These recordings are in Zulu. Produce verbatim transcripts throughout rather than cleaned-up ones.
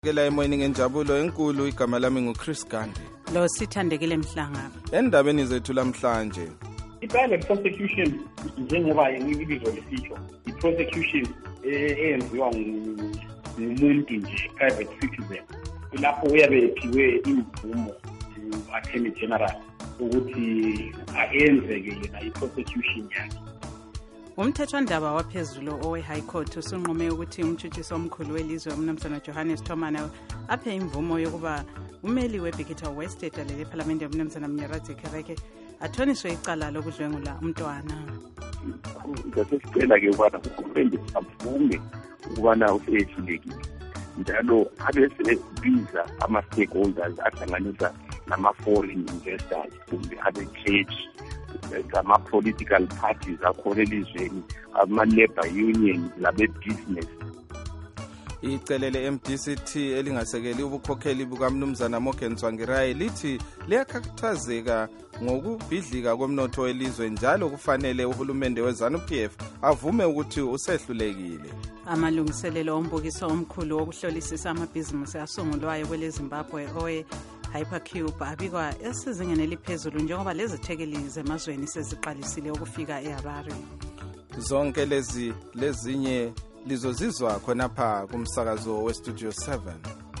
Kela emoyeni ngenjabulo enkulu igama lami nguChris Gandhi. Lo Sithandekile Mhlanga. Endabeni zethu lamhlanje. I-private prosecution njengoba ibizo lesisho, i-prosecution eyenziwa ngumuntu nje, private citizen. Lapho uyabe ephiwe imvumo u-Attorney General ukuthi ayenze-ke yena i-prosecution yakhe. Umthethwandaba waphezulu owe-High Court usunqume ukuthi umtshutshisi omkhulu welizwe uMnumzana Johannes Thomana aphe imvumo yokuba umeli weBikita West edalele ePhalamende uMnumzana Mnyaradzi Kereke athoniswe icala lokudlwengula umntwana. Ngasesicela-ke ukubana uhulumende avume ukubana useyehlulekile njalo abesebiza ama-stakeholders ahlanganisa nama-foreign investors kumbe abe-church, ama-political parties akhona elizweni, ama-labor unions labe-business. Icele le-M D C T elingasekeli ubukhokheli bukaMnumzana Morgan Tsvangirai lithi liyakhathazeka ngokubhidlika komnotho welizwe njalo kufanele uhulumende we-ZANU-P F avume ukuthi usehlulekile. Amalungiselelo ombukiso omkhulu wokuhlolisisa amabhizimusi asungulwayo kwele Zimbabwe owe Hypercube abikwa esizingeni eliphezulu njengoba lezithekeli zemazweni seziqalisile ukufika eHarare. Zonke lezi lezinye lizozizwa khonapha kumsakazo weStudio seven.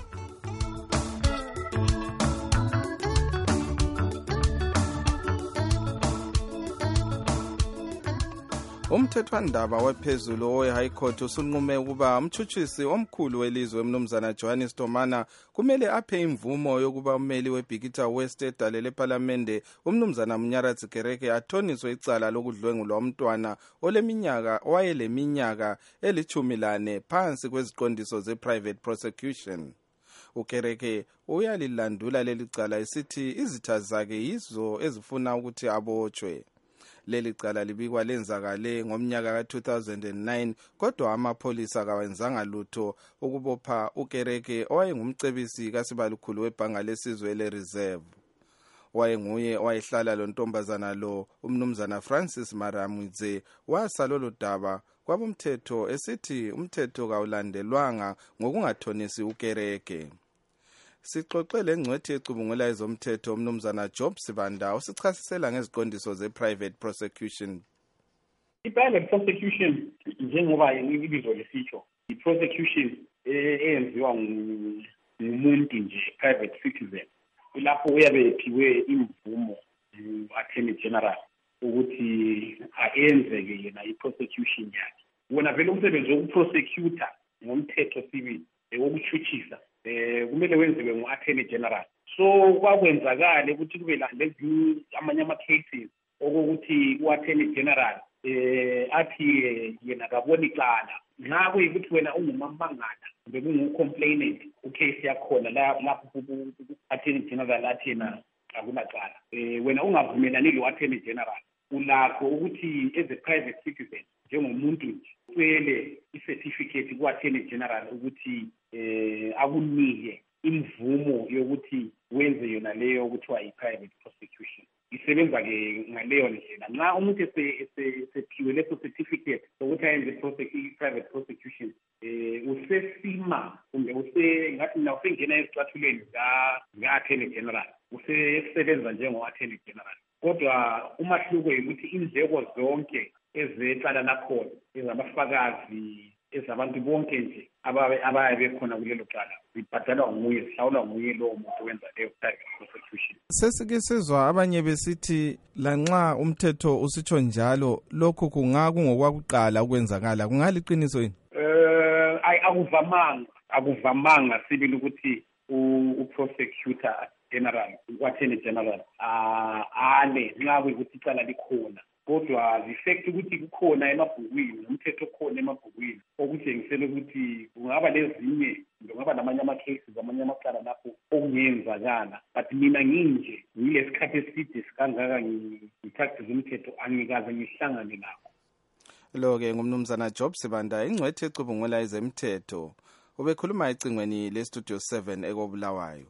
Umthethwandaba wephezulu owe-High Court usunqume ukuba umtshutshisi omkhulu welizwe uMnumzana Johannes Thomana kumele aphe imvumo yokuba umeli weBikita West edalele ePhalamende uMnumzana Mnyaradzi Kereke athoniswe icala lokudlwengulwa umntwana oleminyaka wayeleminyaka elithumi lane phansi kweziqondiso ze-private prosecution. uKereke uyalilandula leli cala esithi izitha zakhe yizo ezifuna ukuthi abotshwe. Leli cala libikwa lenzakale ngomnyaka ka two thousand nine kodwa amapholisa kawenzanga lutho ukubopha uKereke owayengumcebisi kaSibalukhulu webhanga lesizwe le-Reserve. Wayenguye owayehlala lo ntombazana lo uMnumzana Francis Maramudze wasalo lodaba kwabomthetho esithi umthetho kawulandelwanga ngokungathonisi uKereke. Sixoxele ngcwethi ecubungula ezomthetho uMnumzana Job Sibanda usichasisela ngeziqondiso ze-private prosecution. I-private prosecution njengoba ibizo lesisho, i-prosecution eyenziwa ngumuntu nje, private citizen. Lapho uyabe ephiwe imvumo u-Attorney General ukuthi ayenze-ke yena i-prosecution yakhe. Wona vele umsebenzi wokuprosecutor ngomthetho civil wokushutshisa eh kumele wenziwe ngu-Attorney General. So kwakwenzakala ukuthi kube lezi amanye ama-cases okokuthi u-Attorney General eh athi yena akaboni icala nxa kuyikuthi wena ungumambangala kumbe kungu-complainant ucase yakhona lapho u-Attorney General athi yena akunacala eh wena ungavumelani lo-Attorney General ulakho ukuthi as a private citizen njengomuntu nje ucele i-certificate ku-Attorney General ukuthi eh akunike imvumo yokuthi wenze yona leyo okuthiwa i-private prosecution. Isebenza ke ngaleyo ndlela nxa umuntu esephiwe leso certificate sokuthi ayenze i-private prosecution eh usesima kumbe use ngathi na usengena ezicathulweni zika-Attorney General usesebenza njengo-Attorney General. Kodwa umahluko ukuthi indleko zonke ezecala lakhona ezabafakazi ezabantu bonke nje abayabe bekhona kulelo cala zibhadalwa nguye, zihlawulwa nguye lowo muntu wenza leyo private prosecution. Sesike sizwa abanye besithi lanxa umthetho usitsho njalo lokhu kungakungokwakuqala ukwenzakala, kungaliqiniso yini? Eh akuvamanga akuvamanga sibili ukuthi u-prosecutor general u-Attorney General ah ane nxa kuyikuthi icala likhona. Kodwa the fact ukuthi kukhona emabhukwini, umthetho khona emabhukwini okutshengisela ukuthi kungaba lezinye kungaba namanye ama-cases amanye amacala lapho okungenzakala. But mina nginje ngilesikhathi eside sikangaka ngi-practice umthetho angikaze ngihlangane nakho. Lo-ke ngumnumzana Job Sibanda ingcwethi ecubungula ezemthetho ubekhuluma ecingweni leStudio seven ekobulawayo.